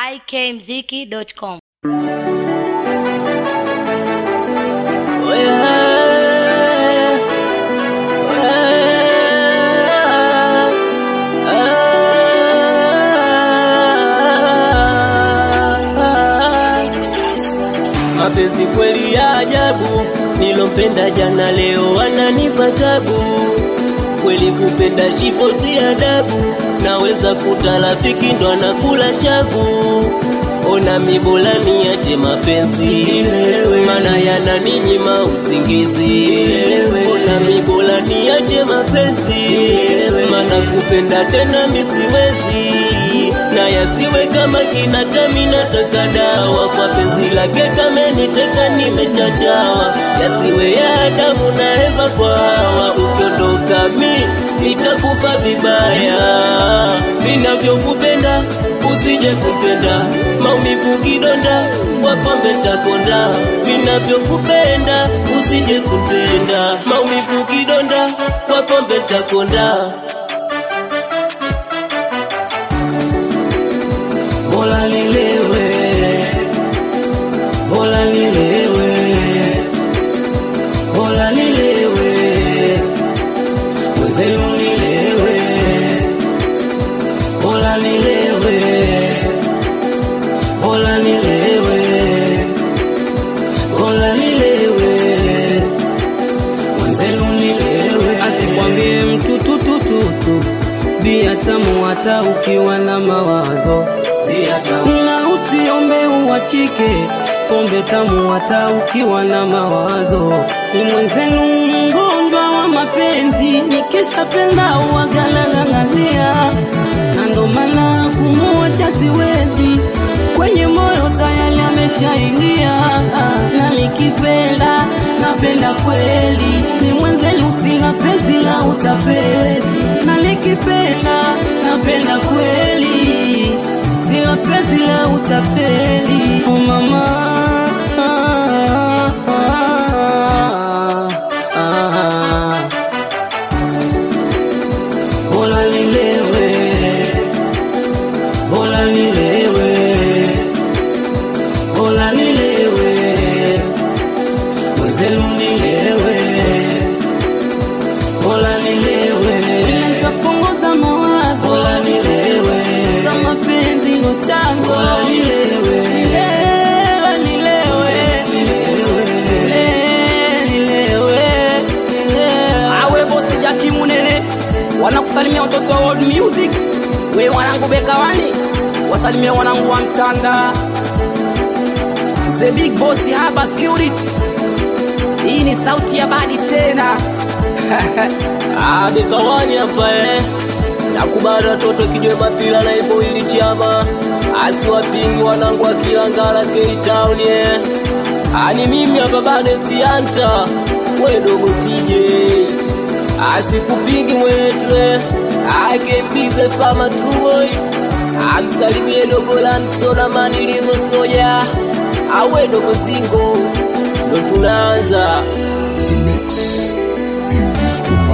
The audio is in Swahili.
ikmziki.com. Mapenzi kweli ya ajabu, nilompenda jana leo ananipa tabu. Kweli kupenda shipo si adabu, naweza kuta rafiki ndo anakula shavu. Ona mibola niache mapenzi, mana yananinyima usingizi. Ona mibola niache mapenzi, mana kupenda tena misiwezi. Na yasiwe kama kinatami nataka dawa, kwa penzi lake kama niteka nimechachawa. Yasiwe ya Adamu na Eva kwa Hawa, ukiondoka nitakufa vibaya. Ninavyokupenda usije kutenda, maumivu kidonda kwa pombe nitakonda. Ninavyokupenda usije kutenda, maumivu kidonda kwa pombe nitakonda. Bola nilewe, bola nilewe, bola nilewe, mwenzenu nilewe, bola nilewe, bola nilewe, bola nilewe, mwenzenu nilewe. Asikwambie mtu tutututu, bia tamu hata ukiwa na mawazo. Na usiombe uachike, pombe tamu hata ukiwa na mawazo. Ni mwenzenu mgonjwa wa mapenzi, nikishapenda uagalang'ang'ania. Na ndo maana kumuacha siwezi, kwenye moyo tayari ameshaingia. Na nikipenda, napenda kweli, ni mwenzenu sina penzi la utapeli. Na nikipenda, napenda kweli, sina penzi la utapeli. Oh mama, bola nilewe, bola nilewe, bola nilewe, mwenzenu nilewe, bola nilewe, nitapunguza mawazo. bola nilewe, za mapenzi ndo chanzo. bola nilewe, nilewe, nilewe. Awe bosi Jackie Munene, wanakusalimia watoto wa World Music. We wanangu Bekawani, wasalimia wanangu wa Mtanda. The Big Boss hapa security. Hii ni sauti ya badi tena. Bekawani hapa nakubali watoto kijwe mapila na hivyo hili chama. Asiwapingi wanangu wa Kilangala K-Town Ani mimi hapa Badesti Hunter, we dogo TJ. Asikupingi mwetwe, akembize fama tuboy. Amsalimie dogo Lansona manilizo soya. Awe dogo Zingo, ndo tunaanza. Mix in this